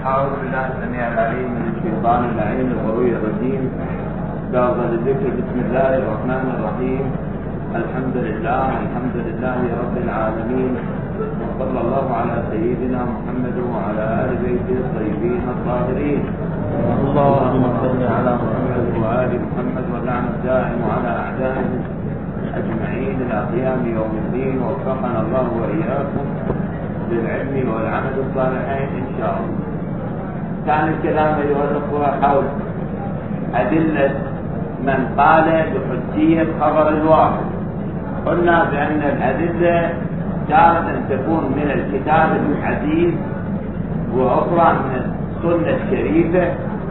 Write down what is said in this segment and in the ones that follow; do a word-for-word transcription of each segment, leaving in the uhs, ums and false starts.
أعوذ بالله السميع العليم من الشيطان اللعين الغوي الرجيم. بأفضل الذكر بسم الله الرحمن الرحيم. الحمد لله الحمد لله رب العالمين، وصلى الله على سيدنا محمد وعلى آل بيته الطيبين الطاهرين. اللهم صل على محمد وآل محمد واللعن الدائم على أعدائهم أجمعين إلى قيام يوم الدين. ووفقنا الله وإياكم للعلم والعمل الصالحين إن شاء الله. كان الكلام أيها الأخوة حول أدلة من قال بحجية خبر الواحد. قلنا بأن الأدلة تارة تكون من الكتاب الحديث وأخرى من السنة الشريفة.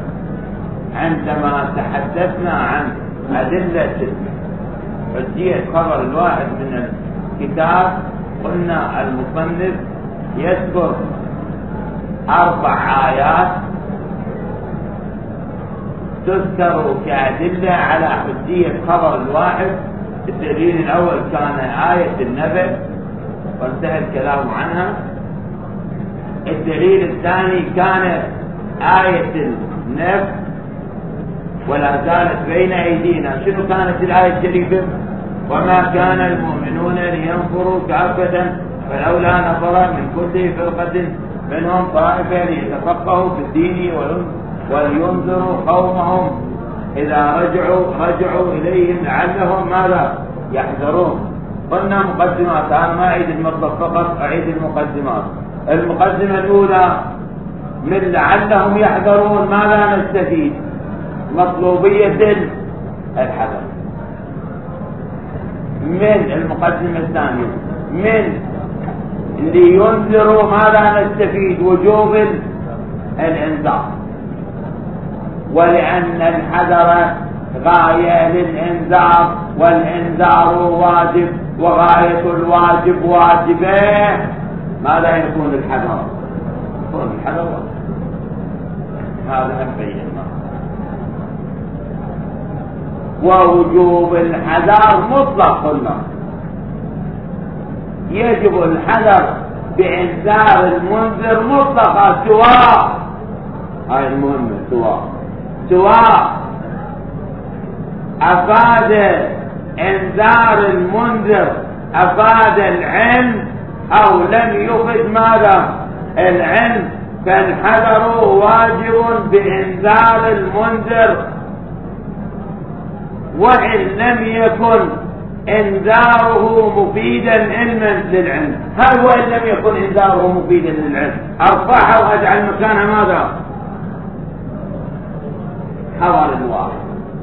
عندما تحدثنا عن أدلة حجية خبر الواحد من الكتاب قلنا المصنف يذكر أربع آيات تذكر كأدلة على حجية خبر الواحد. الدليل الأول كان آية النبأ وانتهى الكلام عنها. الدليل الثاني كان آية النفس ولا زالت بين أيدينا. شنو كانت الآية الشريفة؟ وما كان المؤمنون لينفروا كافة فلولا نفر من كل فرقة منهم طائفة ليتفقهوا في الدين ولينذروا قومهم إذا رجعوا رجعوا إليهم لعلهم ماذا يحذرون. قلنا مقدمات، أنا ما أعيد المطلب فقط أعيد المقدمات. المقدمة الأولى من لعلهم يحذرون ماذا نستفيد؟ مطلوبية الحذر. من المقدمة الثانية من لينذروا ماذا نستفيد؟ وجوب الانذار، ولأن الحذر غاية للإنذار والإنذار واجب وغاية الواجب واجبه. ماذا يكون الحذر؟ يكون الحذر واجب. هذا أبين. ووجوب الحذر مطلق. قلنا يجب الحذر بإنذار المنذر مطلقا سواء، هاي المهمة، سواء سواء أفاد إنذار المنذر أفاد العلم أو لم يفد ماذا العلم، فالحذر واجب بإنذار المنذر. وإن لم يكن انذاره مفيدا علما للعلم. هل وإن لم يكن انذاره مفيدا للعلم ارفعها واجعل مكانها ماذا؟ خبر الواحد.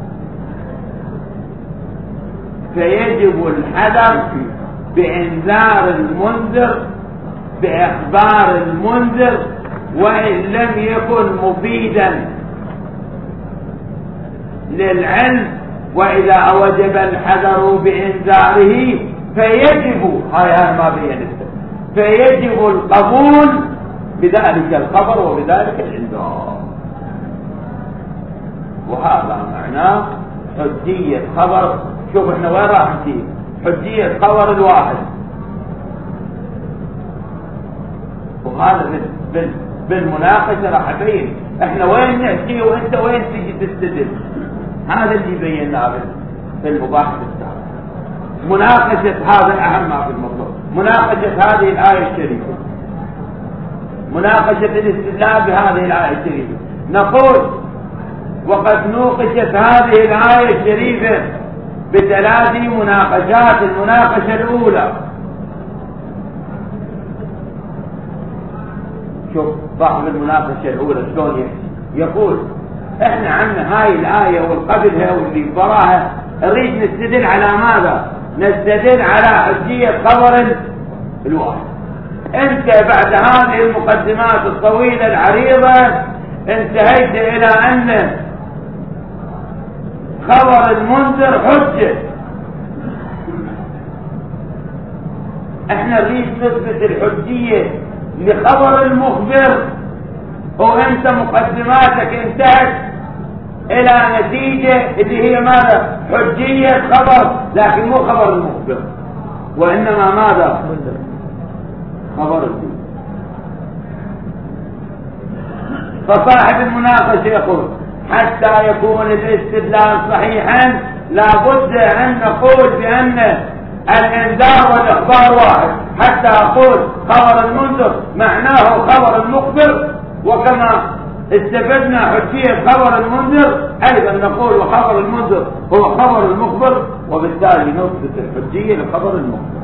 فيجب الحذر بانذار المنذر باخبار المنذر وإن لم يكن مفيدا للعلم. وإذا وجب الحذر بإنذاره فيجب، هاي هاي ما بينته، فيجب القبول بذلك الخبر وبذلك الإنذار. وهذا معناه حجية خبر. شوف احنا وين راح نجيب حجية خبر الواحد. وهذا بال بالمناقشة راح أبين احنا وين نحكي وانت وين تجي تستدل. هذا اللي بيناه في المباحث السابقة. مناقشة هذا الأهم ما في الموضوع، مناقشة هذه الآية الشريفة، مناقشة الاستدلال بهذه الآية الشريفة. نقول وقد نوقشت هذه الآية الشريفة بثلاث مناقشات. المناقشة الأولى، شوف صاحب المناقشة الأولى شلون يقول احنا عنا هاي الآية والقبلها واللي وراها نريد نستدل على ماذا؟ نستدل على حجية خبر الواحد. انت بعد هذه المقدمات الطويلة العريضة انتهيت الى ان خبر المنذر حجة. احنا نريد نثبت الحجية لخبر المخبر، وانت مقدماتك انتهت الى نتيجة اللي هي ماذا؟ حجية خبر، لكن مو خبر المخبر وانما ماذا؟ خبر الدين. فصاحب المناقشة يقول حتى يكون الاستدلال صحيحا لابد أن نقول بأن الإنذار والإخبار واحد. حتى أقول خبر المنذر معناه خبر المخبر، وكما استفدنا حجية خبر المنذر أيضا نقول وخبر المنذر هو خبر المخبر، وبالتالي نثبت الحجية لخبر المخبر.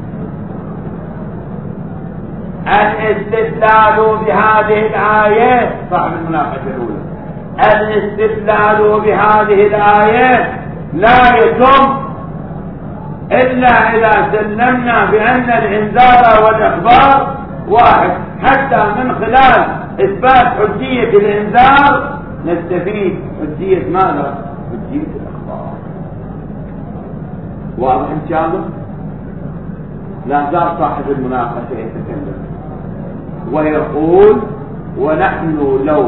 الاستدلال بهذه الآيات صاحب المناقشة الأولى الاستدلال بهذه الآيات لا يتم إلا إذا سلمنا بأن الإنذار والإخبار واحد. حتى من خلال إثبات حجية الإنذار نستفيد حجية ماذا؟ حجية الإخبار. واضح إن شاء الله؟ لا زال صاحب المناقشة يتكلم ويقول ونحن لو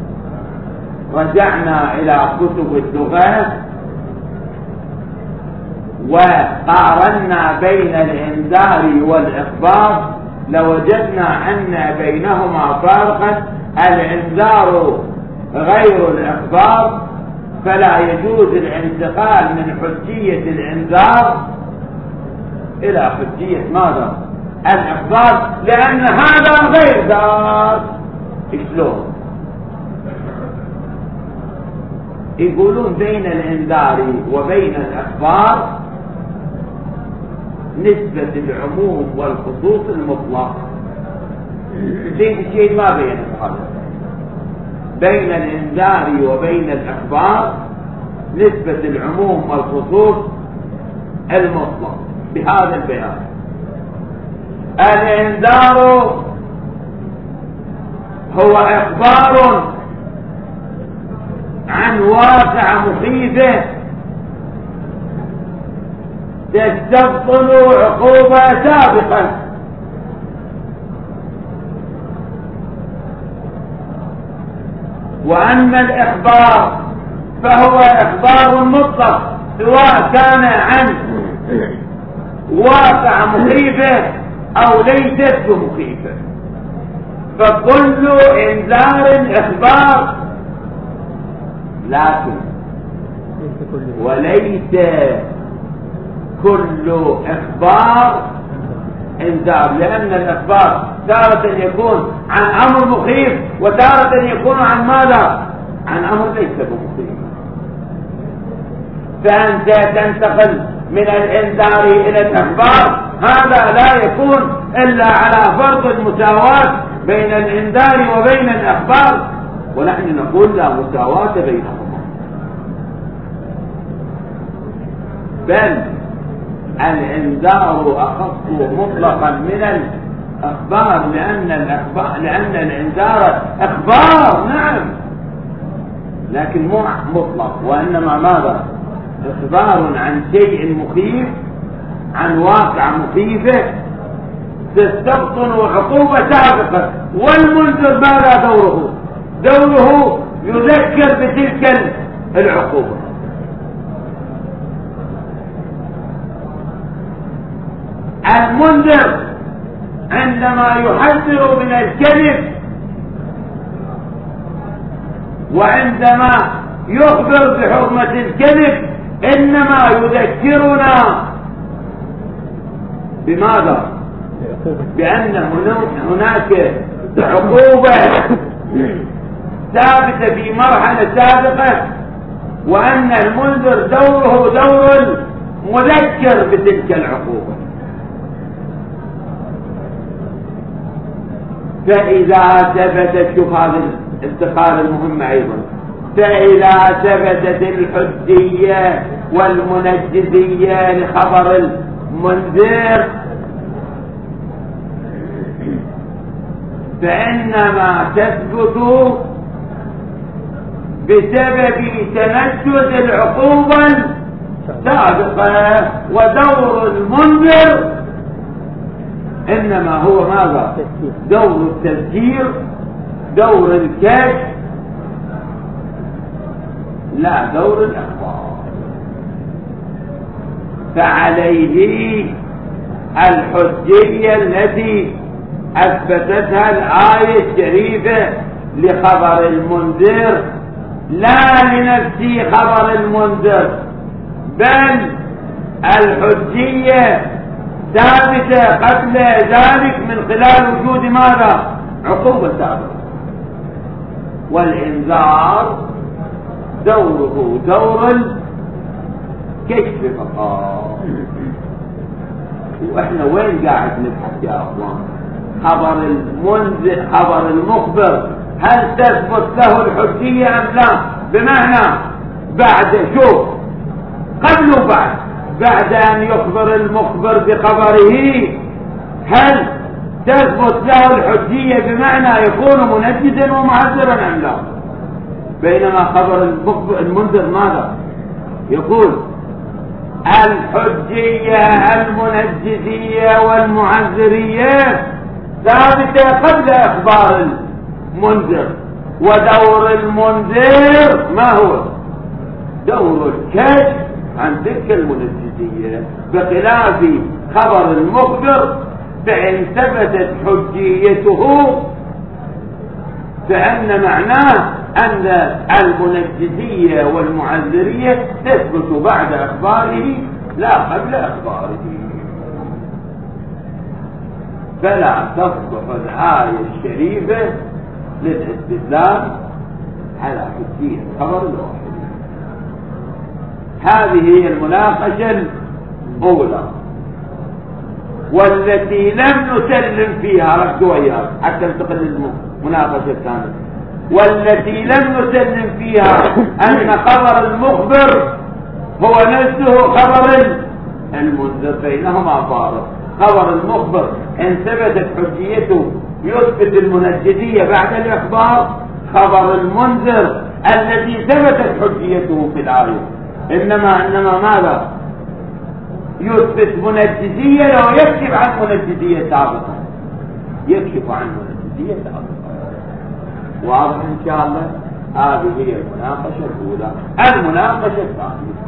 رجعنا إلى كتب اللغة وقارنا بين الإنذار والإخبار لوجدنا أن بينهما فرقا. الإنذار غير الإخبار، فلا يجوز الانتقال من حجية الإنذار إلى حجية ماذا؟ الإخبار، لأن هذا غير ذات. شلون؟ يقولون بين الإنذار وبين الإخبار نسبة العموم والخصوص المطلق. زين الشيء ما بين الفرق بين الإنذار وبين الإخبار نسبة العموم والخصوص المطلق بهذا البيان. الإنذار هو إخبار عن واقع مخيفة تستبطن عقوبة سابقة، وأما الإخبار فهو إخبار مطلق سواء كان عن واقع مخيفة أو ليست بمخيفة. فكل إنذار إخبار، لكن وليس كل إخبار إنذار، لأن الإخبار تارة يكون عن أمر مخيف وتارة يكون عن ماذا؟ عن أمر ليس بمخيف. فأنت تنتقل من الإنذار إلى الإخبار، هذا لا يكون إلا على فرض المساواة بين الإنذار وبين الإخبار، ونحن نقول لا مساواة بينهما، بل الإنذار أخص مطلقا من الإخبار، لأن الإخبار لأن الإنذار إخبار نعم لكن مو مطلق، وإنما ماذا؟ إخبار عن شيء مخيف، عن واقع مخيفة تستبطن عقوبة سابقة. والمنذر ماذا دوره؟ دوره يذكر بتلك العقوبة. المنذر عندما يحذر من الكذب وعندما يخبر بحرمة الكذب إنما يذكرنا بماذا؟ بأن هناك عقوبة ثابتة في مرحلة سابقة، وأن المنذر دوره دور مذكر بتلك العقوبة. فإذا ثبتت، شوف هذه الاستقالة المهمة أيضا، فإذا ثبتت الحجية والمنجزية لخبر المنذر فإنما تثبت بسبب تنجز العقوبة السابقة، ودور المنذر إنما هو ماذا؟ دور التذكير، دور الكشف، لا دور الإخبار. فعليه الحجية التي أثبتتها الآية الشريفة لخبر المنذر، لا لنفسي خبر المنذر، بل الحجية ثابتة قبل ذلك من خلال وجود ماذا؟ عقوبة سابقة. والإنذار دوره دور الكشف فقط. واحنا وين قاعد نبحث يا اخوان؟ خبر المنذر، خبر المخبر، هل تثبت له الحجية ام لا؟ بمعنى بعد، شوف، قبل وبعد، بعد ان يخبر المخبر بخبره هل تثبت له الحجية بمعنى يكون منجدا ومعذرا ام لا؟ بينما خبر المنذر ماذا يقول؟ الحجية المنجزية والمعذرية ثابتة قبل اخبار المنذر، ودور المنذر ما هو؟ دور الكشف عن تلك المنجزية، بخلاف خبر المخبر فإن ثبتت حجيته فإن معناه أن المنجزية والمعذرية تثبت بعد أخباره لا قبل أخباره. فلا تصلح الآية الشريفة للاستدلال على حجية خبر الواحد. هذه هي المناقشة الأولى، والتي لم نسلم فيها، ركزوا وياها حتى ننتقل للمناقشة الثانية، والتي لم نسلم فيها أن خبر المخبر هو نفسه خبر المنذر، بينهما فارق. خبر المخبر إن ثبتت حجيته يثبت المنجدية بعد الإخبار، خبر المنذر الذي ثبتت حجيته في الآية إنما إنما ماذا؟ يثبت منجدية لو يكشف عن منجدية سابقة، يكشف عن منجدية سابقة. واضح إن شاء الله؟ هذه هي المناقشة الأولى. المناقشة الثانية،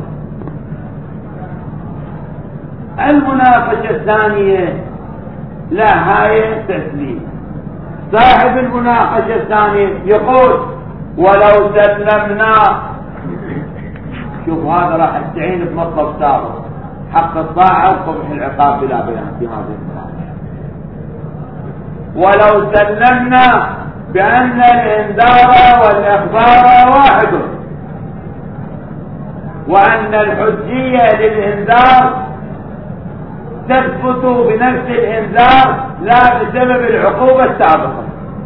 المناقشة الثانية لا هاي تسليم. صاحب المناقشة الثانية يقول ولو سلمنا، شوف هذا راح استعين بمطلب سابق، حق الطاعة وقبح العقاب بلا بيان في هذه المناقشة. ولو سلمنا بأن الإنذار والإخبار واحد، وأن الحجية للإنذار تثبت بنفس الإنذار لا بسبب العقوبة السابقة،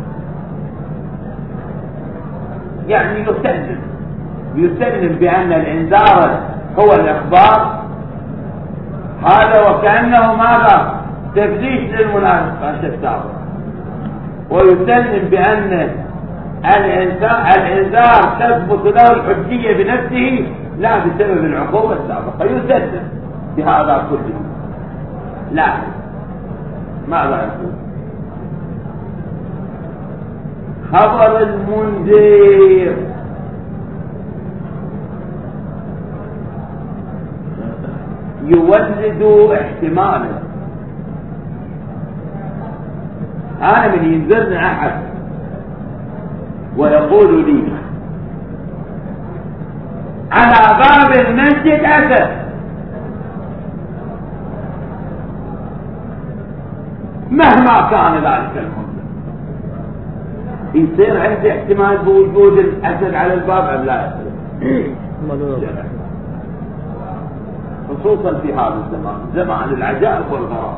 يعني يسلم يسلم بأن الإنذار هو الإخبار، هذا وكأنه ماذا؟ تفليس للمناقشة السابقة، ويسلم بأن الإنذار تثبت له الحجية بنفسه لا بسبب العقوبة السابقة، يسلم بهذا كله. لا، ماذا يقول؟ خبر المنذر يولد احتمالا. أنا من ينذرني أحد ويقول لي على باب المسجد أسد، مهما كان ذلك المنذر، يصير عندي احتمال بوجود الأسد على الباب أم لا يصير؟ خصوصا في هذا الزمان، زمان العجائب والغرائب.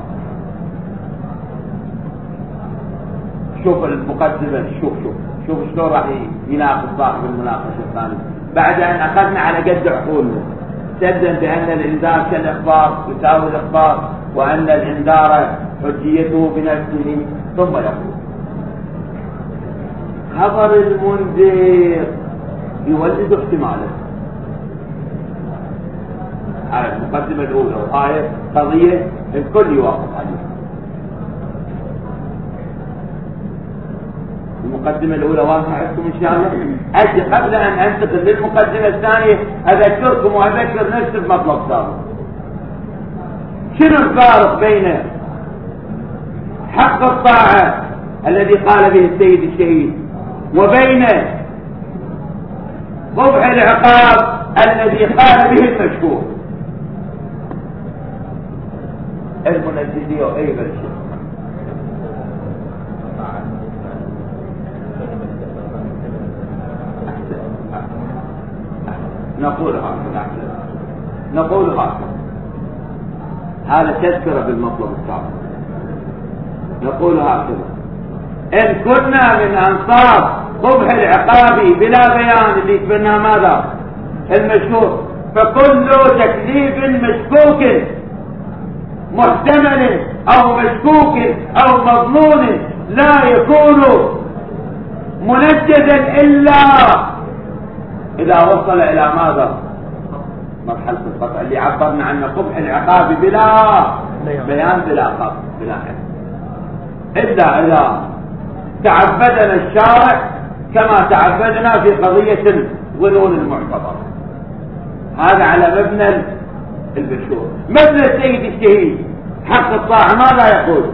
شوف المقدمة، شوف شوف شوف شلون راح يناقش صاحب المناقشة الثانية بعد أن أخذنا على قد عقولنا، سلم بأن الإنذار كالإخبار يساوي الإخبار، وأن الإنذار حجيته بنفسه، ثم يقول خبر المنذر يولد احتمالا. هذه المقدمة الأولى، وهي قضية الكل يوافق عليها. المقدمة الأولى واضحة عندكم إن شاء الله؟ أجي قبل أن أنتقل للمقدمة الثانية أذكركم وأذكر نفسي بمطلب سابق. شنو الفارق بين حق الطاعة الذي قال به السيد الشهيد وبين قبح العقاب الذي قال به المشهور المنجدية أي بالشيء. نقول هكذا نقول هكذا هذا تذكرة بالمطلب السابق. نقول هكذا إن كنا من أنصار قبح العقاب بلا بيان اللي يتبنى ماذا المشهور، فكل تكليف مشكوك محتمل أو مشكوك أو مظنون لا يكون منجدا إلا إذا وصل إلى ماذا مرحلة القطع اللي عبرنا عنه قبح العقاب بلا بيان بلا قطع بلا حد، إلا إذا تعبدنا الشارع كما تعبدنا في قضية الظنون المعتبرة. هذا على مبنى البشور. مبنى السيد الشهيد حق الطاعة ماذا يقول؟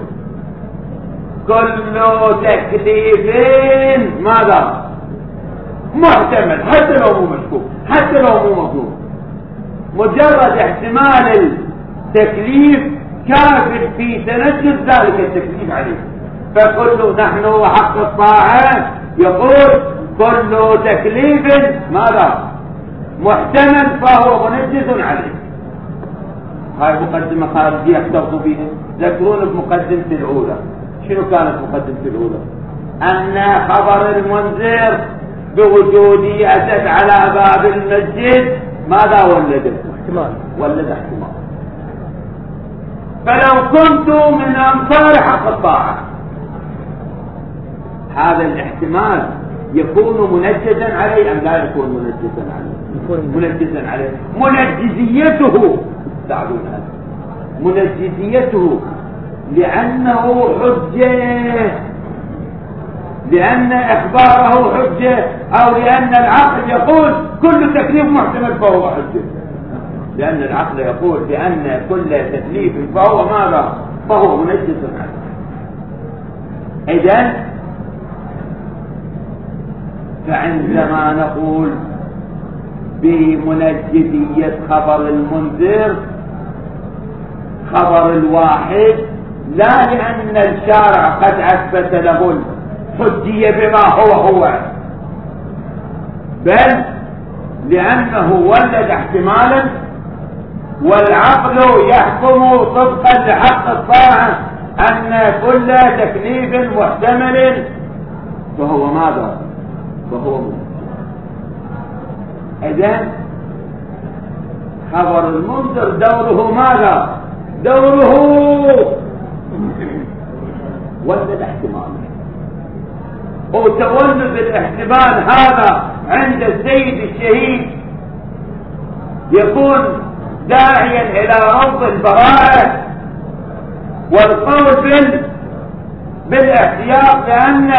كل تكليف ماذا محتمل حتى لو مو مشكوك حتى لو مو مظنون، مجرد احتمال التكليف كافر في تنجد ذلك التكليف عليه. فكل نحن وحق الطاعة يقول كل تكليف ماذا محتمل فهو منجز عليه. هاي مقدمة خارجية اخترتوا بها. ذكرون بمقدمة الأولى. شنو كانت مقدمة الأولى؟ أن خبر المنذر بوجودي أتت على باب المسجد ماذا ولد؟ احتمال. ولد احتمال. فلو كنت من أنصار حق الطاعة هذا الاحتمال يكون منجزا عليه أم لا يكون منجزا عليه؟ منجزا عليه. منجزيته تعلون هذا منجزيته لأنه حجة، لأن إخباره حجة، أو لأن العقل يقول كل تكليف محتمل فهو حجة، لأن العقل يقول بأن كل تكليف فهو ماذا؟ فهو منجز عليه. إذن فعندما نقول بمنجزية خبر المنذر خبر الواحد لا لأن الشارع قد أثبت له الحجية بما هو هو، بل لأنه ولد احتمالا والعقل يحكم طبقا لحق الطاعة أن كل تكليف محتمل فهو ماذا؟ فهو منجز. إذن خبر المنذر دوره ماذا؟ دوره ولد احتمال، وتولد الاحتمال هذا عند السيد الشهيد يكون داعيا الى رفض البراءة والقول بال بالاحتياط، لان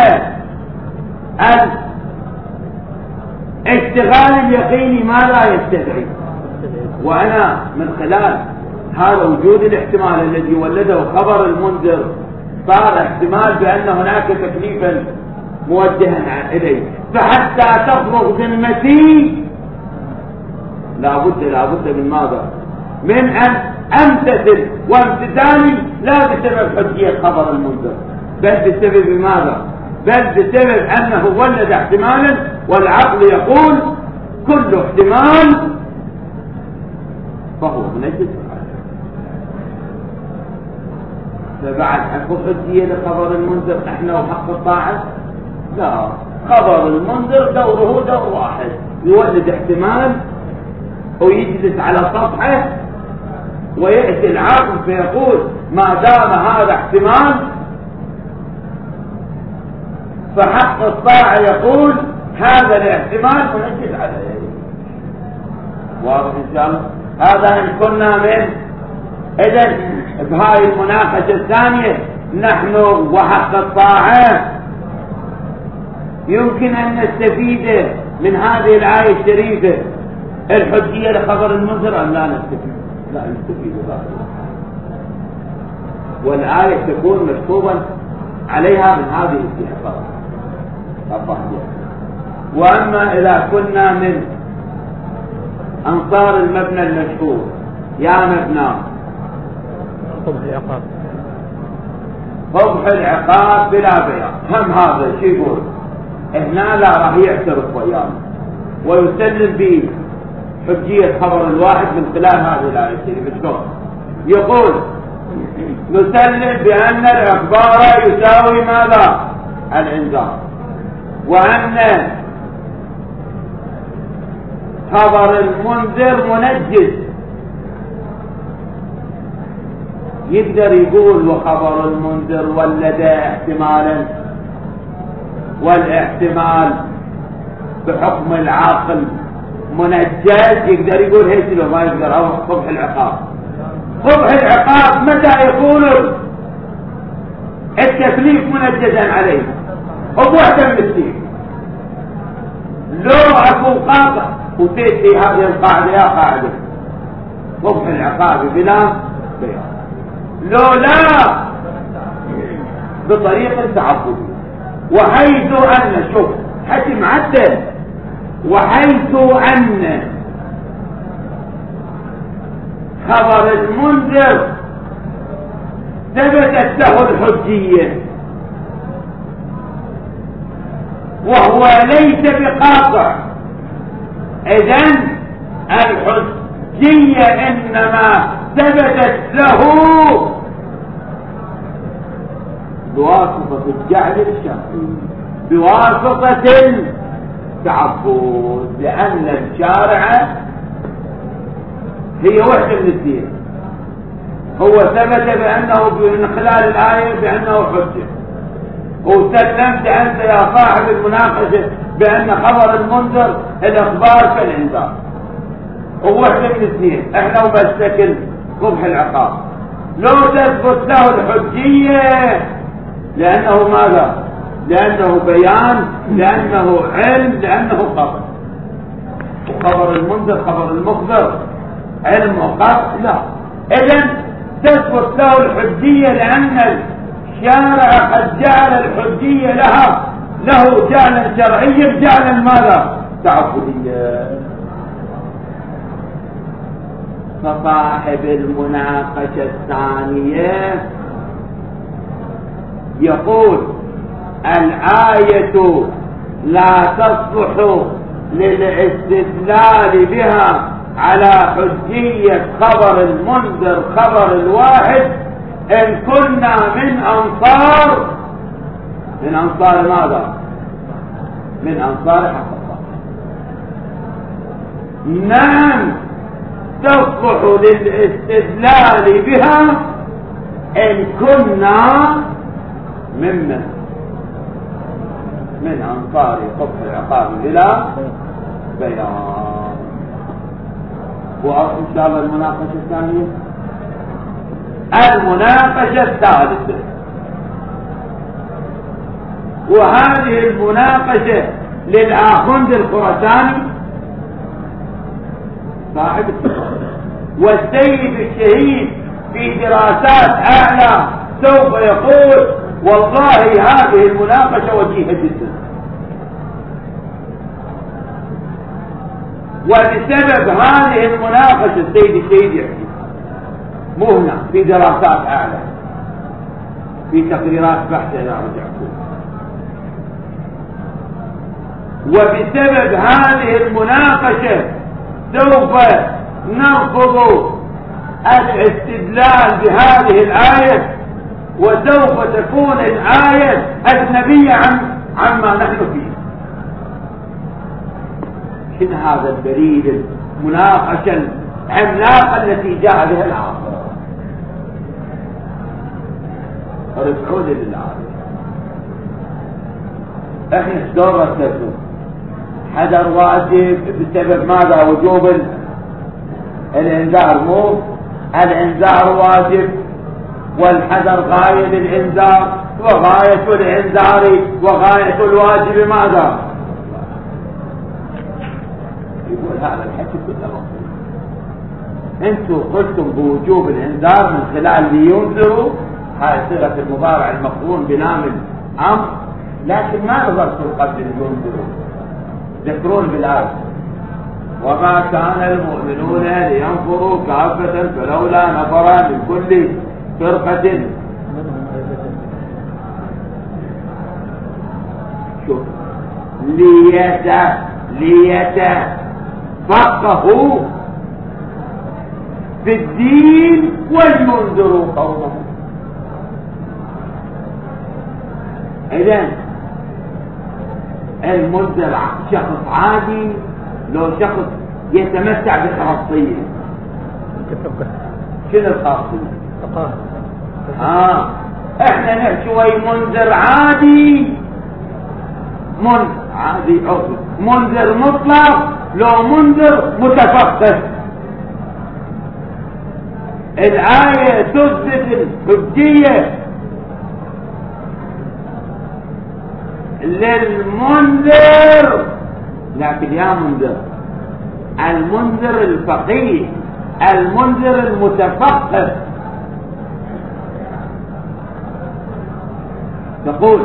الاشتغال اليقيني ما لا يستدعي. وانا من خلال هذا وجود الاحتمال الذي ولده خبر المنذر صار احتمال بان هناك تكليفا موجها اليه، فحتى تفرغ ذمتي لابد لابد من ماذا؟ من ان امتثل، وامتثالي لا بسبب حجية خبر المنذر بل بسبب ماذا؟ بل بسبب انه ولد احتمالا والعقل يقول كل احتمال فهو منجز. فبعد حق حجية لخبر المنذر احنا وحق الطاعة لا، خبر المنذر دوره دور واحد، يولد احتمال ويجلس على سطحه ويأتي العقل فيقول ما دام هذا احتمال فحق الطاعة يقول هذا الاحتمال منجز عليه. واضح ان شاء الله؟ هذا ان كنا من اذن بهاي المناقشة الثانية نحن وحق الطاعة يمكن ان نستفيد من هذه الآية الشريفة الحجية لخبر المنذر ام لا نستفيد؟ لا نستفيد ذلك، والآية تكون مشطوبا عليها من هذه الاستحقاقات. وأما إذا كنا من أنصار المبنى المشهور يا مبنى قبح العقاب قبح العقاب بلا بيان، هم هذا شو يقول؟ هنا لا راح يعترف ويانا ويسلم بحجية خبر الواحد من خلال هذه الآية الكريمة. يقول نسلم بأن الإخبار يساوي ماذا؟ الإنذار، وأن خبر المنذر منجز. يقدر يقول وخبر المنذر ولد احتمالا، والاحتمال بحكم العاقل منجز، يقدر يقول هيك لو ما يقدر. أو قبح العقاب، قبح العقاب متى يكون التكليف منجزا عليه؟ وبوحدة من الاثنين، لو اكو قاطع وتأتي هذه القاعدة يا قاعدة قبح العقاب بلا بيان، لو لا بطريقة تعبدية. وحيث أن شوف حكي معدل، وحيث أن خبر المنذر ثبتت له الحجية وهو ليس بقاطع، إذن الحجية إنما ثبتت له بواسطة الجعل الشرعي، بواسطة التعبد، لأن الشارع هي وحدة من الدين. هو ثبت بأنه من خلال الآية بأنه حجة، وسلمت أنت يا صاحب المناقشة بأن خبر المنذر الإخبار كالإنذار، ووحدة من الدين. احنا وبشكل قبح العقاب لو تثبت له الحجية لأنه ماذا؟ لأنه بيان، لأنه علم، لأنه خبر. وخبر المنذر خبر المخبر علم وخبر لا. إذن تثبت له الحجية لأن الشارع قد جعل الحجية لها له جعلا شرعيا جعلا ماذا؟ تعبديا. فصاحب المناقشة الثانية يقول الآية لا تصلح للاستدلال بها على حجية خبر المنذر خبر الواحد إن كنا من أنصار من أنصار ماذا؟ من أنصار حق الله. نعم تصلح للاستدلال بها إن كنا ممن من أنصار قبح العقاب إلى بيان. وإن شاء الله المناقشة الثانية المناقشة الثالثة، وهذه المناقشة للآخوند الخراساني صاحب التفاصيل والسيد الشهيد في دراسات أعلى سوف يقول والله هذه المناقشة وجيهة جدا، وبسبب هذه المناقشة السيد الشهيد يحكي مو هنا في دراسات أعلى في تقريرات بحث إذا رجعتوا، وبسبب هذه المناقشة سوف نرفض الاستدلال بهذه الآية، وسوف تكون الآية أجنبية عن عما نحن فيه. شنو هذا البريد المناقشة العملاقة التي جاء بها العاصر؟ رجعوا لي للآية. احنا شلون رتبنا؟ حذر واجب بسبب ماذا؟ وجوب الانذار، مو الانذار واجب والحذر غاية للانذار، وغاية الانذار وغاية الواجب ماذا؟ يقول هذا الحكي كله مطلوب. انتم قلتم بوجوب الانذار من خلال لينذروا، هاي صيغة المضارع المقرون بلام الامر لكن ما نظرتوا قبل المنذر ذكرون بالآية وما كان المؤمنون لينفروا كافة فلولا نفر من كل فرقة. شوف ليت ليتفقهوا في الدين ولينذروا قومهم. إذن المنذر شخص عادي لو شخص يتمتع بخاصية. شنو الخاصية؟ آه احنا نحكي شوي منذر عادي، منذر عادي عضو، منذر مطلق، لو منذر متفقه. الآية تثبت الحجية للمنذر، لكن يا منذر المنذر الفقيه المنذر المتفقه. تقول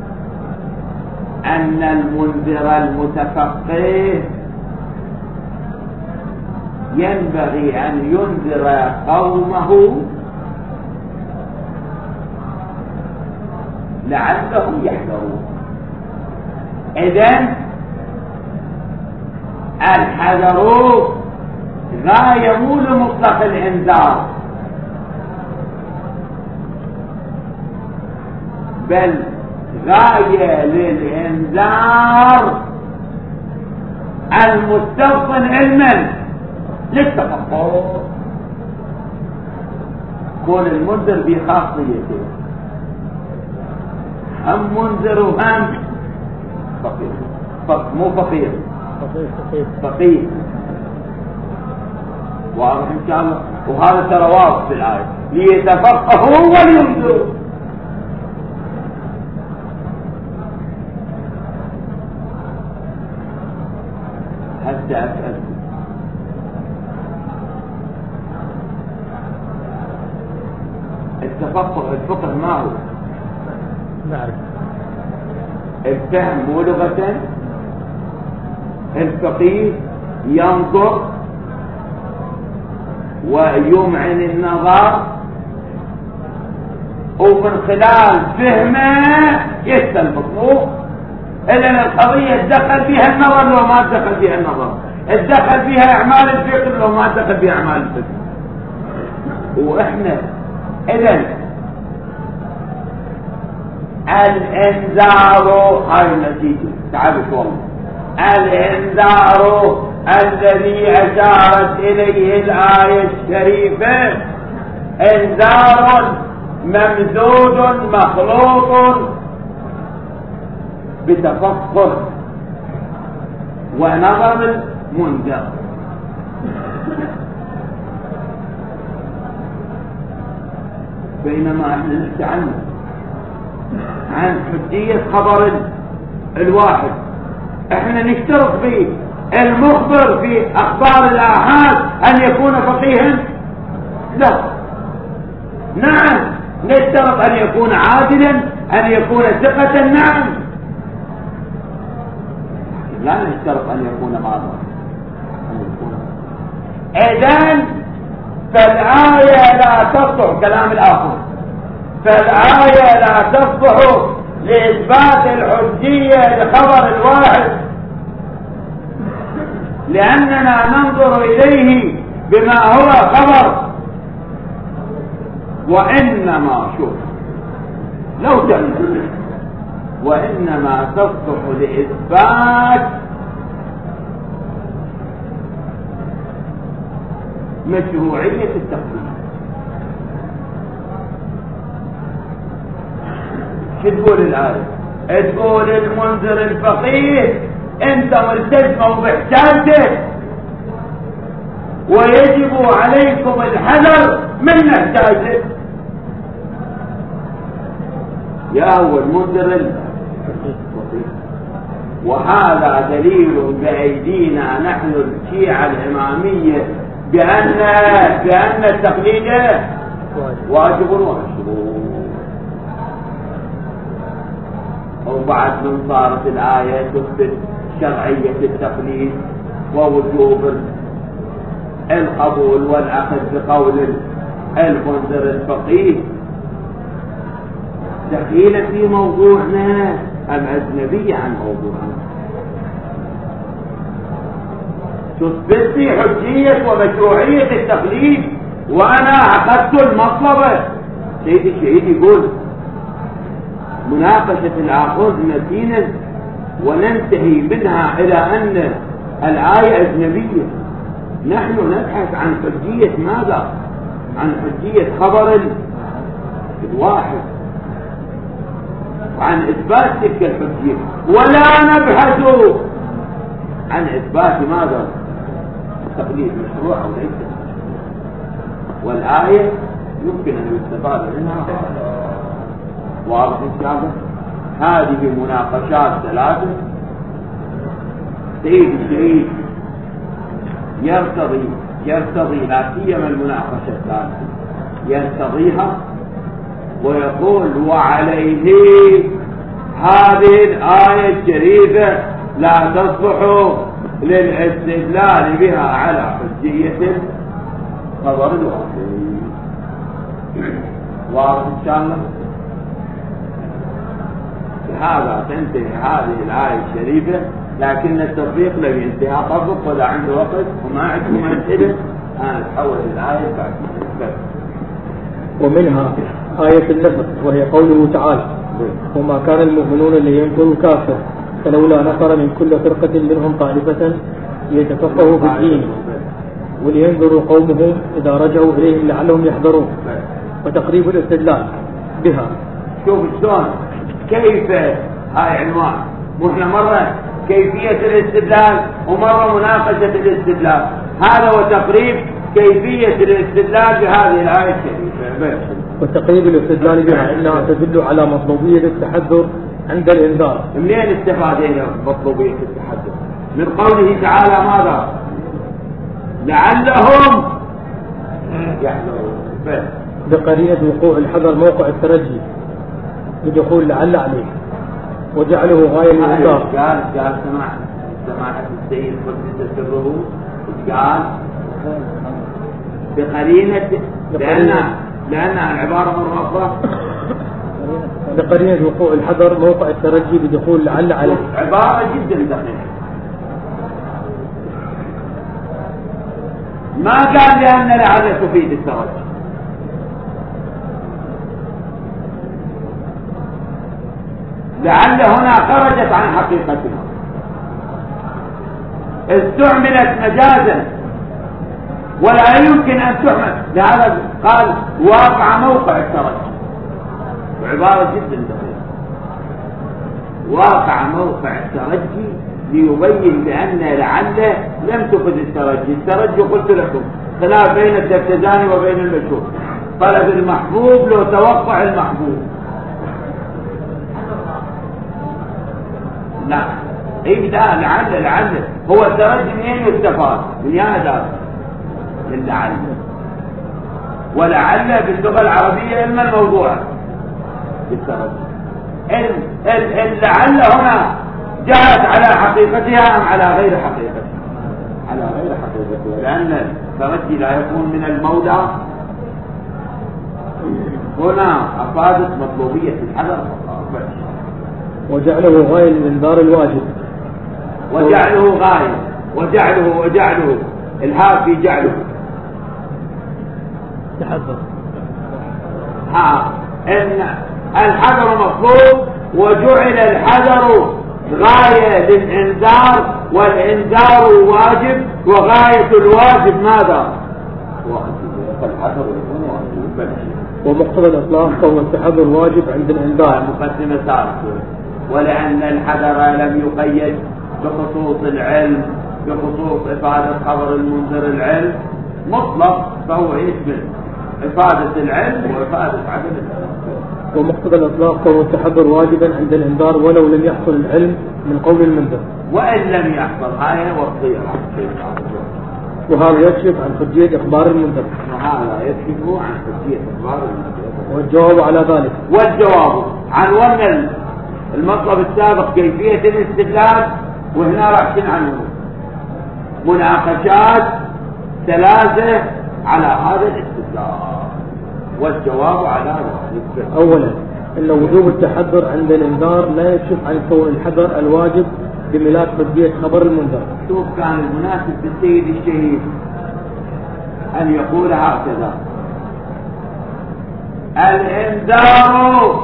أن المنذر المتفقه ينبغي أن ينذر قومه لعلهم يحذرون. إذن الحذر غاية مو لمطلق الإنذار، بل غاية للإنذار المستوطن علما للتفقه. كون المنذر بخاصيته هم منذر وهم فقير، مو فقير فقير. واضح ان شاء الله. وهذا ترى واضح في الآية ليتفقهوا ولينذروا. حتى أسأل التفقه الفقه ما هو؟ نعرف الفهم مو لغة. الفقيه ينظر ويمعن النظر ومن خلال فهمه يستنبط. إذن القضية اتدخل فيها النظر لو ما اتدخل فيها النظر، اتدخل فيها أعمال الفكر لو ما اتدخل فيها أعمال الفكر. وإحنا إذن الإنذار هاي النتيجة. تعالوا والله الإنذار الذي أشارت إليه الآية الشريفة إنذار ممزوج مخلوط بتفقه ونظر المنذر. بينما احنا نحكي عنه عن حجية خبر الواحد، احنا نشترط فيه المخبر في اخبار الآحاد ان يكون فقيها؟ لا. نعم نشترط ان يكون عادلا، ان يكون ثقة. نعم لا نشترط ان يكون ماذا؟ اذن فالآية لا تصلح كلام الآخر، فالآية لا تصلح لإثبات الحجية لخبر الواحد، لأننا ننظر إليه بما هو خبر. وإنما شوف لو تنظر وإنما تصلح لإثبات مشروعية التقليد. شو تقول الآية؟ تقول المنذر الفقيه انت ملتزم باحتاجه ويجب عليكم الحذر من احتاجه. يا هو المنذر الفقيه. وهذا دليل بأيدينا نحن الشيعة الإمامية بأن بأن التقليد واجب ومشروع. وبعد من صارت الآية تثبت شرعية التقليد ووجوب القبول والأخذ بقول المنذر الفقيه، دخيلة في موضوعنا أم أجنبية عن موضوعنا؟ تثبت لي حجية ومشروعية التقليد وأنا عقدت المطلبة. سيد الشهيد يقول مناقشة العقود متينا وننتهي منها إلى أن الآية أجنبية. نحن نبحث عن حجية ماذا؟ عن حجية خبر الواحد وعن إثبات تلك الحجية، ولا نبحث عن إثبات ماذا؟ تقليد مشروع أو ليس. والآية يمكن أن يستفاد منها. واضح إن شاء الله؟ هذه مناقشات ثلاثة سيد الشهيد يرتضي يرتضي لا سيما المناقشة الثالثة يرتضيها ويقول وعليه هذه الآية الشريفة لا تصلح للاستدلال بها على حجية خبر الواحد. واضح إن شاء الله؟ بهذا تنتهي هذه الآية الشريفة، لكن التطبيق لم ينتهي. أطبق ولا عنده وقت وما عندكم أسئلة أنا أتحول الآية بعد. ومنها آية النصر وهي قوله تعالى وما كان المؤمنون لينفروا كافة فلولا نفر من كل فرقة منهم طائفة ليتفقهوا في الدين ولينذروا قومهم إذا رجعوا إليهم لعلهم يحذرون. وتقريب الاستدلال بها. شوف شلون كيف هاي عنوان مهنا مرة كيفية الاستدلال ومرة مناقشة الاستدلال. هذا هو تقريب كيفية الاستدلال بهذه الآية الشريفة. وتقريب الاستدلال بها إنها تدل على مطلوبية التحذر عند الإنذار. منين استفادنا مطلوبية التحذر؟ من قوله تعالى ماذا؟ لعلهم يحذرون. بقرينة وقوع الحذر موقع الترجي بدخول لعل عليه وجعله غاية الإنذار. قال قال سماع سماحة السيد قدس سره قال بقرينة لأن لأن العبارة مرة أخرى بقرينة وقوع الحذر موقع الترجي بدخول لعل عليه. عبارة جدا دقيقة. ما قال لأن لعل تفيد الترجي، لعل هنا خرجت عن حقيقتها، استعملت مجازا ولا يمكن أن تحمل. لهذا قال واقع موقع الترجي، وعبارة جدا دقيقة. واقع موقع الترجي ليبين بأن لعل لم تفد الترجي. الترجي قلت لكم خلاف بين الترتزاني وبين المشهور. طلب المحبوب لو توقع المحبوب. لا ايه ده لعل لعل هو الترجي منين يستفاد؟ من يا دار من لعل. ولعل باللغة العربية إما الموضوع بالترجي. اللعل هنا جاءت على حقيقتها أم على غير حقيقتها؟ على غير حقيقتها، لأن الترجي لا يكون من المودع. هنا أفادت مطلوبية الحذر. وجعله غاية للإنذار الواجب. وجعله غاية وجعله وجعله الهاء في جعله تحذر. ها إن الحذر مطلوب وجعل الحذر غاية للإنذار، والإنذار واجب، وغاية الواجب ماذا؟ واجب. ومقتضى الإطلاق فهو التحذر واجب عند الإنذار. مقدمة ثالثة. ولأن الحذر لم يقيد بخصوص العلم بخصوص إفادة خبر المنذر العلم مطلق، فهو يشمل إفادة العلم وإفادة عدم العلم. ومقتضى الإطلاق فهو التحذر واجبا عند الإنذار ولو لم يحصل العلم من قول المنذر. وإن لم يحصل هاي وصية. وهذا يكشف عن حجية إخبار المنذر. وهذا يكشف عن حجية إخبار المنذر. والجواب على ذلك. والجواب عنوان المطلب السابق كيفية الاستدلال، وهنا راح عنه مناقشات ثلاثة على هذا الاستدلال، والجواب على ذلك. أولا أن وجوب التحذر عند الإنذار لا يكشف عن كون الحذر الواجب بملاك حجية خبر المنذر. شوف كان المناسب بالسيد الشهيد أن يقول هكذا: الإنذار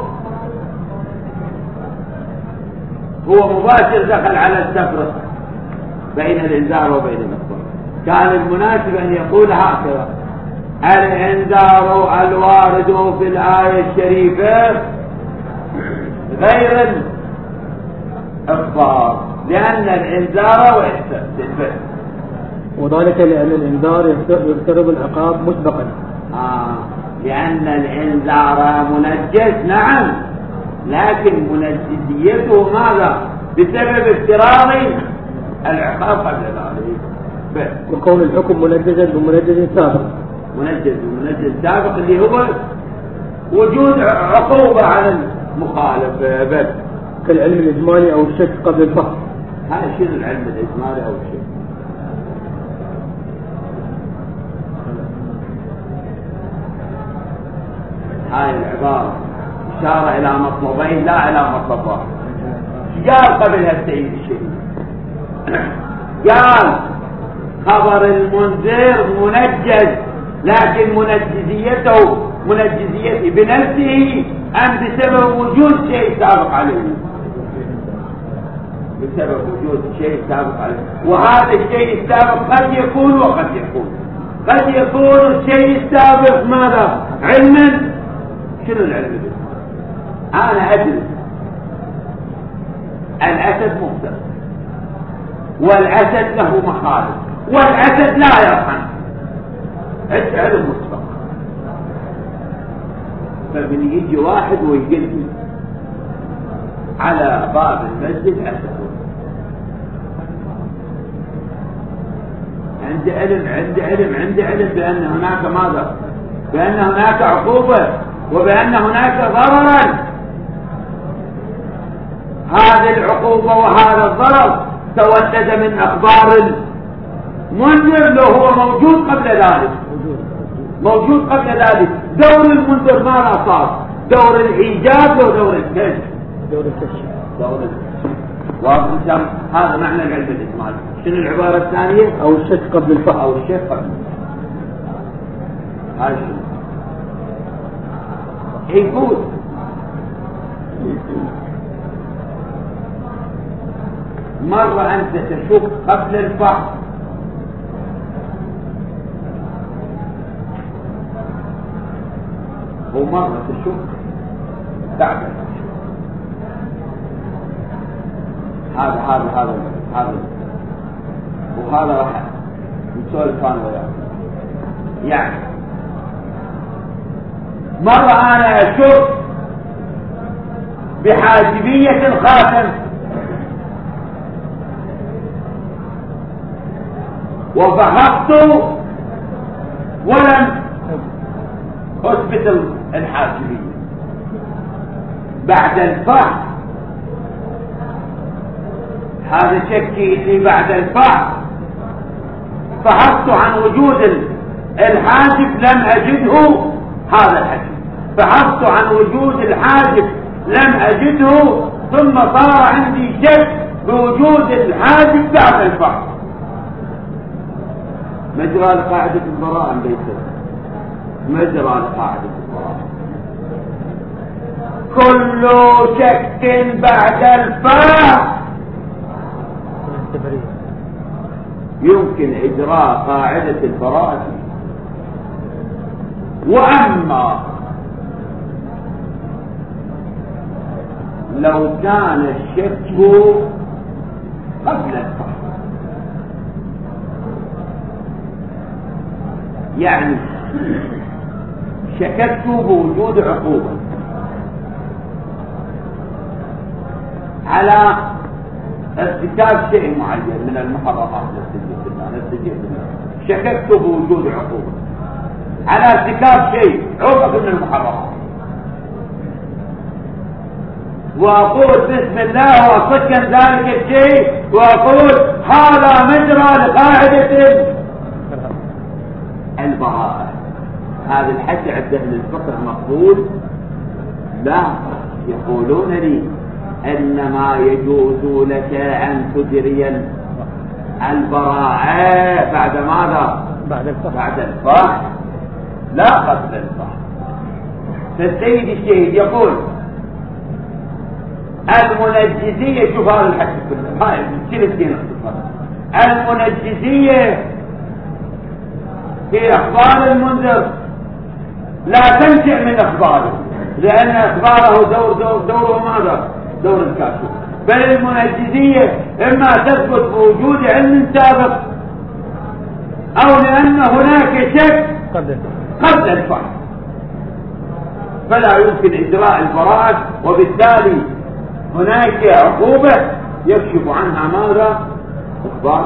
هو مباشر دخل على التفرق بين الإنذار وبين الإخبار. كان المناسب أن يقول هكذا: الإنذار الوارد في الآية الشريفة غير الإخبار، لأن الإنذار ويستفد، وذلك لأن الإنذار يقترب العقاب مسبقا. آه لأن الإنذار منجز، نعم، لكن منجزيته ماذا؟ بسبب افتراض العقاب قبل ذلك. وكون الحكم منجزا بمنجز سابق، منجز ومنجز سابق اللي هو وجود عقوبة على المخالف، بس كالعلم الإجمالي أو الشك قبل الفحص. هذا شنو العلم الإجمالي أو الشك؟ هاي العبارة إشارة إلى مطلبين لا إلى مطلب واحد. قال قبل السيد الشهيد، قال خبر المنذر منجز، لكن منجزيته منجزيته بنفسه أم بسبب وجود شيء سابق عليه؟ بسبب وجود شيء سابق عليه، وهذا الشيء السابق قد يكون وقد يكون قد يكون الشيء السابق ماذا؟ علما. شنو العلم؟ أنا أدري الأسد مفترس، والأسد له مخالف، والأسد لا يرحم، أنت علم مسبق. فمن يجي واحد ويقول لي على باب المسجد أسد، عندي علم عندي علم عندي علم بأن هناك ماذا؟ بأن هناك عقوبة، وبأن هناك ضررا. هذه العقوبة وهذا الضرر تولد من أخبار المنذر لو هو موجود قبل ذلك، موجود قبل ذلك. دور المنذر ماذا صار؟ دور الإيجاب ودور الكشف. دور الكشف دور الكشف واضح. هذا معنى العلم الإجمالي. شنو العبارة الثانية؟ أو الشك قبل الفحص. أو الشك قبل هذا يقول مرة أنت تشك قبل الفحص، ومرة تشك بعد الفحص. هذا هذا هذا هذا وهذا راح نسولف أنا وياك. يعني مرة أنا أشك بحاجبية الخاتم، وفحصت ولم أثبت الحاجبية. بعد الفحص، هذا شكي اللي بعد الفحص فحصت عن وجود الحاجب لم أجده، هذا الحديث فحصت عن وجود الحاجب لم أجده، ثم صار عندي شك بوجود الحاجب بعد الفحص. مجرى لقاعدة البراءة أم ليس؟ مجرى لقاعدة البراءة. كل شك بعد الفحص يمكن إجراء قاعدة البراءة. وأما لو كان الشك قبل الفحص، يعني شككت بوجود عقوبة على ارتكاب شيء معين من المحرمات، شككت بوجود عقوبة على ارتكاب شيء عقوبة من المحرمات، وأقول بسم الله وأصدق ذلك الشيء وأقول هذا مجرى لقاعدة البراءة. هذا الحكي عند أهل الفقه مقبول؟ لا، يقولون لي إنما يجوز لك أن تجري البراءة بعد ماذا؟ بعد الفحص. بعد الفحص لا قبل الفحص. فالسيد الشهيد يقول المنجزية، شوف هذا الحكي كله، هاي كلمتين اختصار. المنجزية في أخبار المنذر لا تنشئ من أخباره، لأن أخباره دور دور دوره ماذا؟ دور الكاشف. بل المنجزية إما تثبت بوجود علم سابق أو لأن هناك شك قبل الفحص، فلا يمكن إجراء البراءة، وبالتالي هناك عقوبة يكشف عنها ماذا؟ أخبار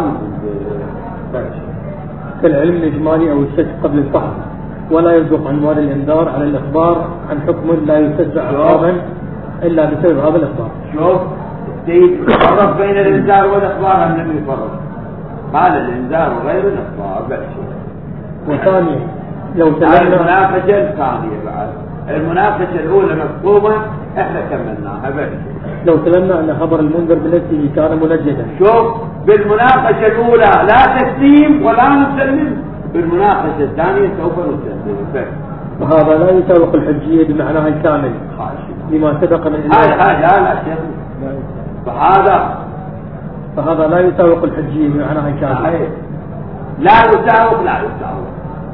كالعلم الإجمالي أو الشك قبل الفحص، ولا يصدق عنوان الإنذار على الإخبار عن حكم لا يتسع عقابا إلا بسبب هذا الإخبار. شوف السيد يفرق بين الإنذار والإخبار، النبي يفرق قال الإنذار وغير الإخبار لا شيء. وثانيا لو سلمنا المناقشة الثانية بعد المناقشة الأولى مفهومة احنا كملناها بس. لو سلمنا أن خبر المنذر بنفسه كان منجدا. شوف بالمناقشة الأولى لا تسليم ولا نسلم، بالمناقشة الثانية سوف نسلم بس. وهذا لا يساوق الحجية بمعناها الكامل لما سبق من هذا هذا لا شيء. فهذا فهذا لا يساوق الحجية بمعناها الكامل. لا يساوق لا يساوق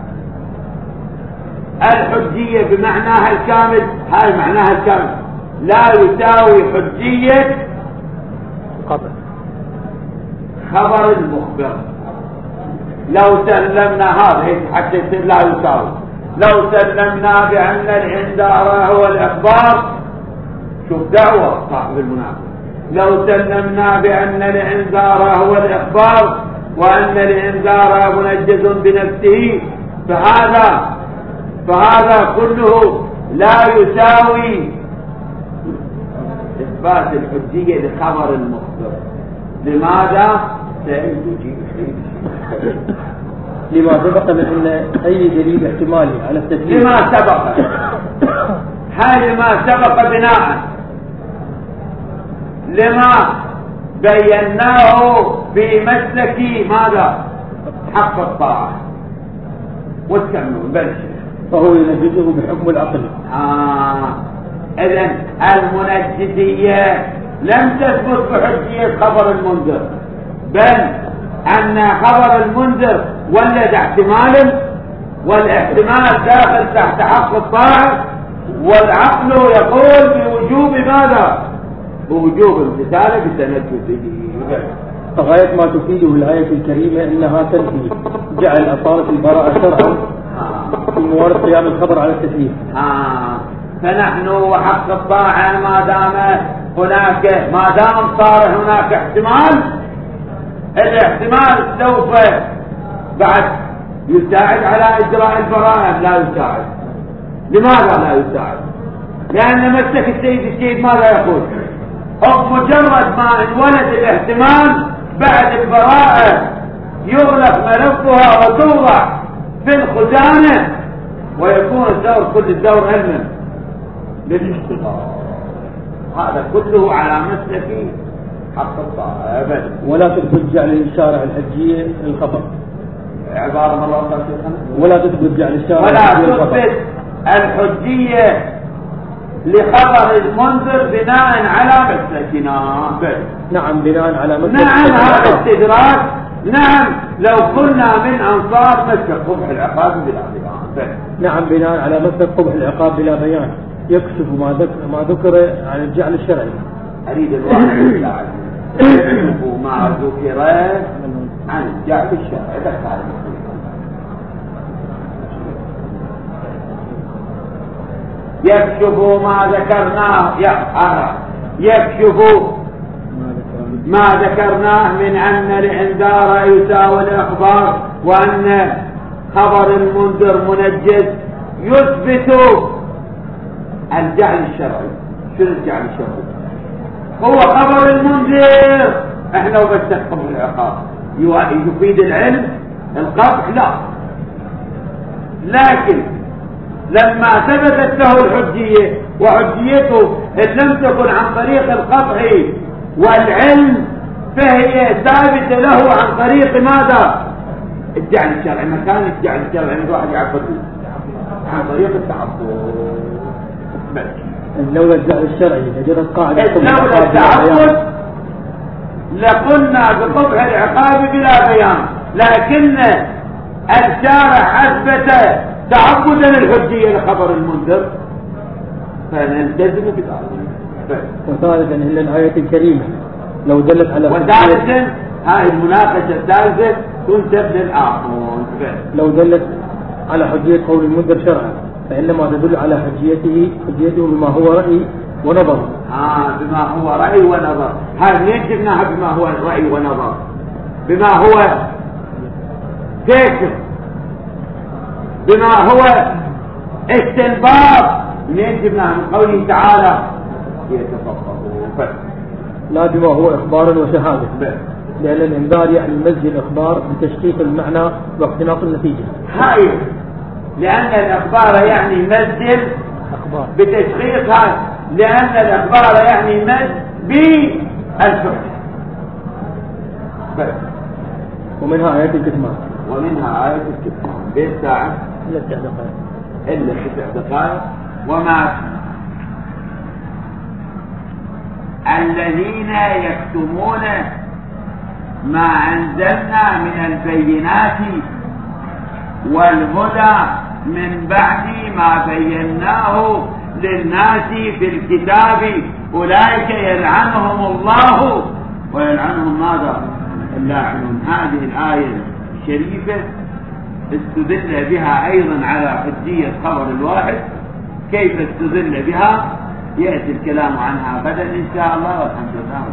الحجية بمعناها الكامل، هاي معناها الكامل لا يساوي حجية خبر خبر المخبر. لو سلمنا هذا حتى لا يساوي، لو سلمنا بأن الإنذار هو الإخبار، شوف دعوة صاحب المناقشة، لو سلمنا بأن الإنذار هو الإخبار وأن الإنذار منجز بنفسه، فهذا فهذا كله لا يساوي إثبات الحجية لخبر المخبر. لماذا؟ سيجيب لما سبق من أن أي دليل احتمالي على التسليم. لما سبق هذا ما سبق بناء لما بيناه في مسلك ماذا؟ حق الطاعة والتمنون بلش فهو ينجزه بحكم العقل. آه. إذن المنجزية لم تثبت بحجية خبر المنذر، بل أن خبر المنذر ولد احتمال، والاحتمال داخل تحت حق الطاعة، والعقل يقول بوجوب ماذا؟ بوجوب امتثاله بتنجزه. فغاية ما تفيده الآية الكريمة إنها تنفي جعل أصالة البراءة شرعا في موارد قيام الخبر على التسليم. آه. فنحن وحق الطاعة ما دام هناك ما دام صار هناك احتمال، الاحتمال سوف بعد يساعد على إجراء البراءة. لا يساعد. لماذا لا يساعد؟ لأن مسلك السيد الشهيد ماذا يقول؟ مجرد ما انولد الاحتمال بعد البراءة يغلق ملفها وتوضع في الخزانة ويكون الدور كل الدور علما للاشتغال. هذا كله على مسلك حق الطاعة أبدا. ولا تثبت جعل الشارع الحجية للخبر. عبارة من الله تعالى. ولا تثبت جعل الشارع ولا تثبت الحجية لخبر المنذر بناء على مسلكنا. نعم بناء على مسلك. نعم هذا استدراك. نعم لو كنا من أنصار مسلك قبح العقاب بلا بيان. نعم بناء على مسلك قبح العقاب بلا بيان يكشف ما ذكر ما ذكر عن الجعل الشرعي. أريد الواحد يكشف ما ذكر عن الجعل الشرعي. يكشف ما ذكرناه يكشف ما ذكرناه من أن الإنذار يساوي الإخبار وأن خبر المنذر منجز، يثبت الجعل الشرعي. شنو الجعل الشرعي؟ هو خبر المنذر، احنا وبستحكم العقاب يفيد العلم القطع لا، لكن لما ثبتت له الحجية وحجيته إن لم تكن عن طريق القطع والعلم فهي ثابتة له عن طريق ماذا؟ الجعل الشرعي. مكان الجعل الشرعي عند واحد يعبده عن طريق التعبد. لولا الجعل الشرعي لجرت قاعدة لولا التعبد لقلنا بقطع العقاب بلا بيان، لكن الشارع أثبت تعبدا الحجية لخبر المنذر فنلتزم بذلك. وثالثا إلا الآية الكريمة لو دلت على وثالثا هاي المناقشة الثالثة تنسب للآخر. لو دلت على حجية قول المنذر شرعا فإنما تدل على حجيته حجيته بما هو رأي ونظر. آه بما هو رأي ونظر. هذا ليش جبناها بما هو رأي ونظر؟ بما هو فكر، بما هو استنباط. ليش جبناها؟ من قوله تعالى يتفقهوا، لا بما هو إخبار وشهادة، لأن الإنذار يعني مزج الإخبار بتشقيق المعنى واختلاط النتيجة. هاي لأن الإخبار يعني مزج بتشقيقها، لأن الإخبار يعني مزج بالفعل. ومنها آيات الكتمان ومنها آيات الكتمان بين ساعة إلا تسع دقائق إلا تسع دقائق. وما الذين يكتمون ما أنزلنا من البينات والهدى من بعد ما بيناه للناس في الكتاب أولئك يلعنهم الله ويلعنهم ماذا؟ اللاعنون. هذه الآية الشريفة استدل بها أيضا على حجية خبر الواحد. كيف استدل بها؟ يأتي الكلام عنها غدا إن شاء الله، والحمد لله.